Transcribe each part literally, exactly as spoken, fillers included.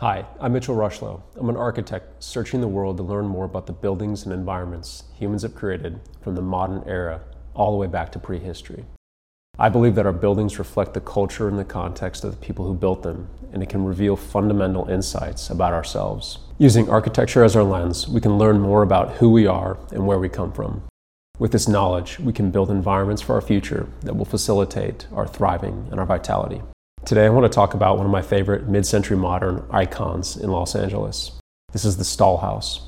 Hi, I'm Mitchell Rushlow. I'm an architect searching the world to learn more about the buildings and environments humans have created from the modern era all the way back to prehistory. I believe that our buildings reflect the culture and the context of the people who built them, and it can reveal fundamental insights about ourselves. Using architecture as our lens, we can learn more about who we are and where we come from. With this knowledge, we can build environments for our future that will facilitate our thriving and our vitality. Today I want to talk about one of my favorite mid-century modern icons in Los Angeles. This is the Stahl House.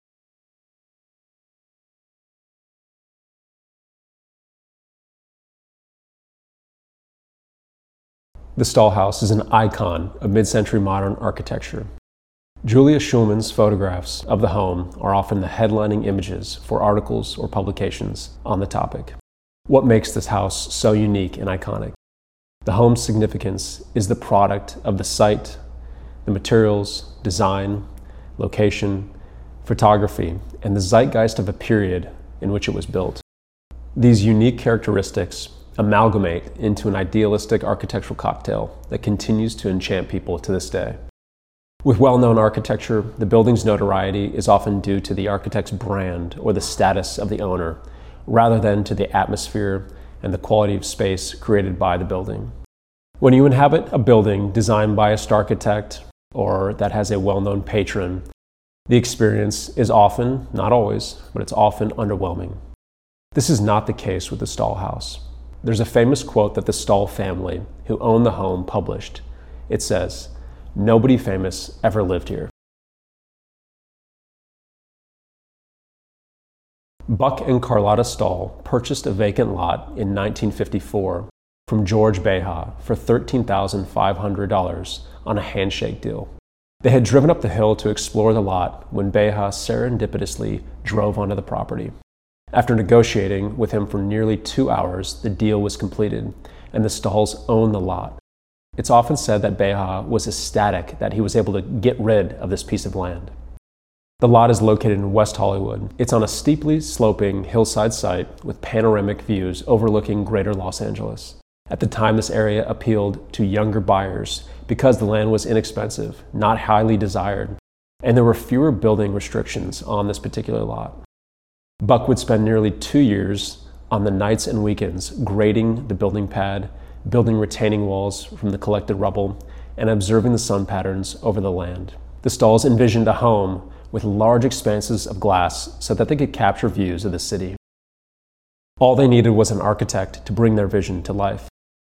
The Stahl House is an icon of mid-century modern architecture. Julia Schulman's photographs of the home are often the headlining images for articles or publications on the topic. What makes this house so unique and iconic? The home's significance is the product of the site, the materials, design, location, photography, and the zeitgeist of a period in which it was built. These unique characteristics amalgamate into an idealistic architectural cocktail that continues to enchant people to this day. With well-known architecture, the building's notoriety is often due to the architect's brand or the status of the owner, rather than to the atmosphere and the quality of space created by the building. When you inhabit a building designed by a star architect or that has a well-known patron, the experience is often, not always, but it's often underwhelming. This is not the case with the Stahl House. There's a famous quote that the Stahl family, who owned the home, published. It says, "Nobody famous ever lived here." Buck and Carlotta Stahl purchased a vacant lot in nineteen fifty-four from George Beha for thirteen thousand five hundred dollars on a handshake deal. They had driven up the hill to explore the lot when Beha serendipitously drove onto the property. After negotiating with him for nearly two hours, the deal was completed, and the Stahls owned the lot. It's often said that Beha was ecstatic that he was able to get rid of this piece of land. The lot is located in West Hollywood. It's on a steeply sloping hillside site with panoramic views overlooking greater Los Angeles. At the time, this area appealed to younger buyers because the land was inexpensive, not highly desired, and there were fewer building restrictions on this particular lot. Buck would spend nearly two years on the nights and weekends grading the building pad, building retaining walls from the collected rubble, and observing the sun patterns over the land. The Stahls envisioned a home with large expanses of glass so that they could capture views of the city. All they needed was an architect to bring their vision to life.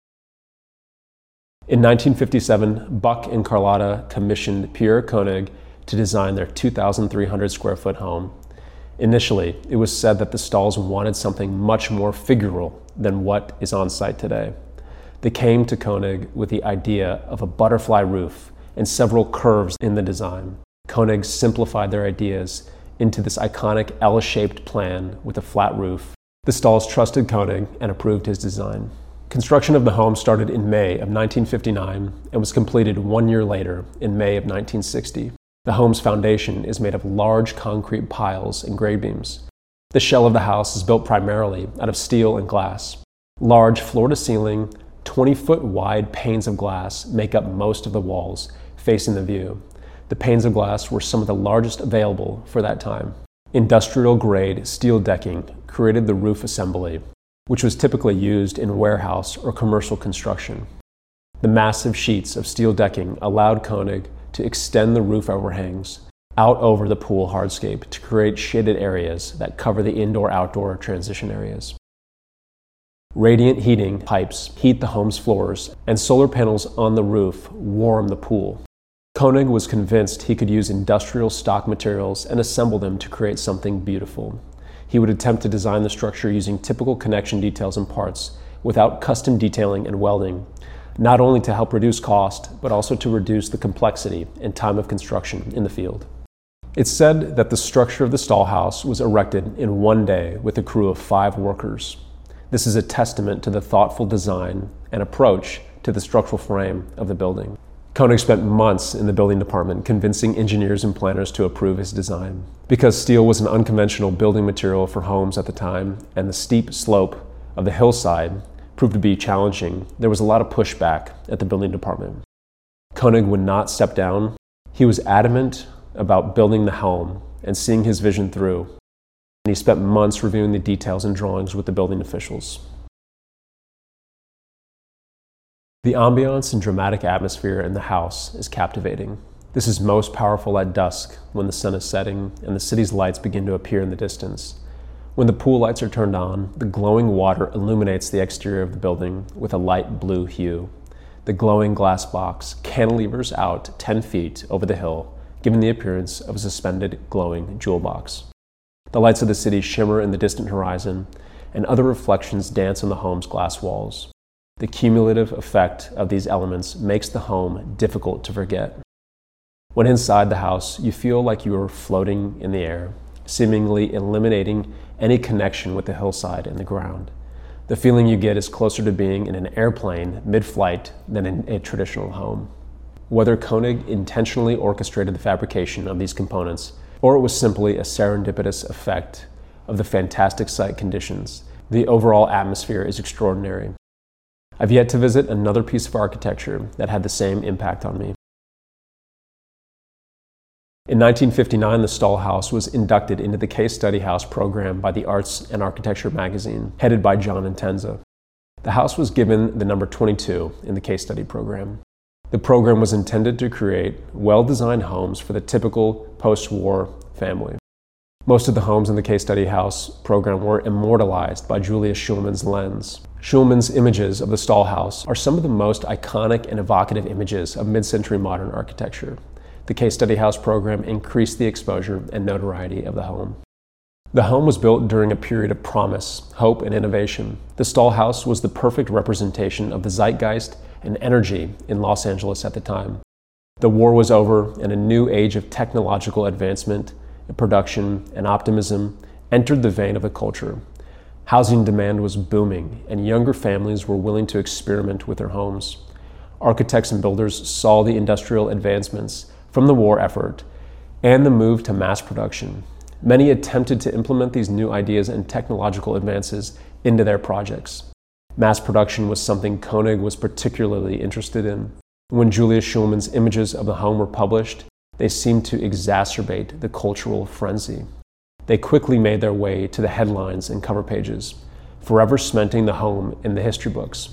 In nineteen fifty-seven, Buck and Carlotta commissioned Pierre Koenig to design their two thousand three hundred square foot home. Initially, it was said that the Stahls wanted something much more figural than what is on site today. They came to Koenig with the idea of a butterfly roof and several curves in the design. Koenig simplified their ideas into this iconic L-shaped plan with a flat roof. The Stahls trusted Koenig and approved his design. Construction of the home started in May of nineteen fifty-nine and was completed one year later in May of nineteen sixty. The home's foundation is made of large concrete piles and grade beams. The shell of the house is built primarily out of steel and glass. Large floor-to-ceiling, twenty-foot wide panes of glass make up most of the walls facing the view. The panes of glass were some of the largest available for that time. Industrial-grade steel decking created the roof assembly, which was typically used in warehouse or commercial construction. The massive sheets of steel decking allowed Koenig to extend the roof overhangs out over the pool hardscape to create shaded areas that cover the indoor-outdoor transition areas. Radiant heating pipes heat the home's floors, and solar panels on the roof warm the pool. Koenig was convinced he could use industrial stock materials and assemble them to create something beautiful. He would attempt to design the structure using typical connection details and parts without custom detailing and welding, not only to help reduce cost, but also to reduce the complexity and time of construction in the field. It's said that the structure of the Stahl House was erected in one day with a crew of five workers. This is a testament to the thoughtful design and approach to the structural frame of the building. Koenig spent months in the building department convincing engineers and planners to approve his design. Because steel was an unconventional building material for homes at the time, and the steep slope of the hillside proved to be challenging, there was a lot of pushback at the building department. Koenig would not step down, He was adamant about building the home and seeing his vision through, and he spent months reviewing the details and drawings with the building officials. The ambiance and dramatic atmosphere in the house is captivating. This is most powerful at dusk when the sun is setting and the city's lights begin to appear in the distance. When the pool lights are turned on, the glowing water illuminates the exterior of the building with a light blue hue. The glowing glass box cantilevers out ten feet over the hill, giving the appearance of a suspended glowing jewel box. The lights of the city shimmer in the distant horizon, and other reflections dance on the home's glass walls. The cumulative effect of these elements makes the home difficult to forget. When inside the house, you feel like you are floating in the air, seemingly eliminating any connection with the hillside and the ground. The feeling you get is closer to being in an airplane mid-flight than in a traditional home. Whether Koenig intentionally orchestrated the fabrication of these components, or it was simply a serendipitous effect of the fantastic site conditions, the overall atmosphere is extraordinary. I've yet to visit another piece of architecture that had the same impact on me. In nineteen fifty-nine, the Stahl House was inducted into the Case Study House program by the Arts and Architecture magazine, headed by John Intenza. The house was given the number twenty-two in the Case Study program. The program was intended to create well-designed homes for the typical post-war family. Most of the homes in the Case Study House program were immortalized by Julius Shulman's lens. Shulman's images of the Stahl House are some of the most iconic and evocative images of mid-century modern architecture. The Case Study House program increased the exposure and notoriety of the home. The home was built during a period of promise, hope, and innovation. The Stahl House was the perfect representation of the zeitgeist and energy in Los Angeles at the time. The war was over, and a new age of technological advancement, production, and optimism entered the vein of the culture. Housing demand was booming, and younger families were willing to experiment with their homes. Architects and builders saw the industrial advancements from the war effort and the move to mass production. Many attempted to implement these new ideas and technological advances into their projects. Mass production was something Koenig was particularly interested in. When Julius Shulman's images of the home were published, they seemed to exacerbate the cultural frenzy. They quickly made their way to the headlines and cover pages, forever cementing the home in the history books.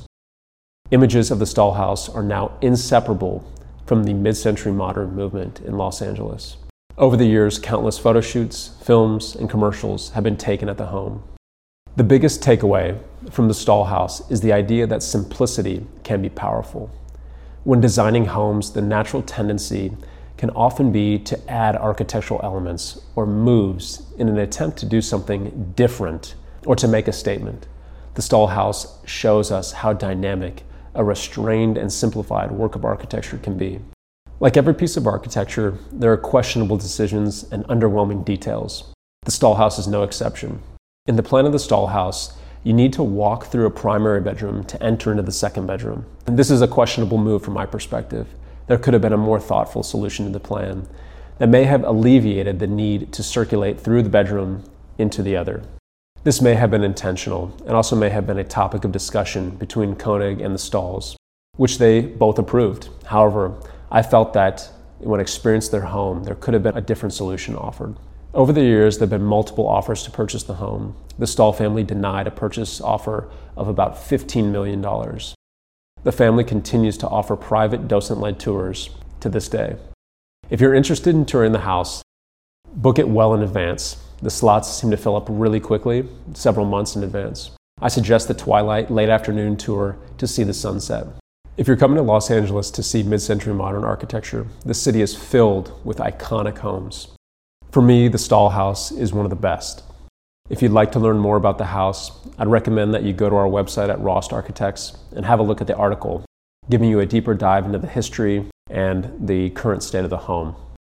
Images of the Stahl House are now inseparable from the mid-century modern movement in Los Angeles. Over the years, countless photo shoots, films, and commercials have been taken at the home. The biggest takeaway from the Stahl House is the idea that simplicity can be powerful. When designing homes, the natural tendency can often be to add architectural elements or moves in an attempt to do something different or to make a statement. The Stahl House shows us how dynamic a restrained and simplified work of architecture can be. Like every piece of architecture, there are questionable decisions and underwhelming details. The Stahl House is no exception. In the plan of the Stahl House, you need to walk through a primary bedroom to enter into the second bedroom. And this is a questionable move from my perspective. There could have been a more thoughtful solution to the plan that may have alleviated the need to circulate through the bedroom into the other. This may have been intentional and also may have been a topic of discussion between Koenig and the Stahls, which they both approved. However, I felt that when experienced their home, there could have been a different solution offered. Over the years, there have been multiple offers to purchase the home. The Stahl family denied a purchase offer of about fifteen million dollars. The family continues to offer private docent-led tours to this day. If you're interested in touring the house, book it well in advance. The slots seem to fill up really quickly, several months in advance. I suggest the twilight, late afternoon tour to see the sunset. If you're coming to Los Angeles to see mid-century modern architecture, the city is filled with iconic homes. For me, the Stahl House is one of the best. If you'd like to learn more about the house, I'd recommend that you go to our website at Rost Architects and have a look at the article, giving you a deeper dive into the history and the current state of the home.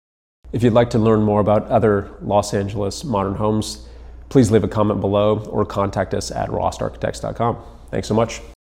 If you'd like to learn more about other Los Angeles modern homes, please leave a comment below or contact us at rost architects dot com. Thanks so much.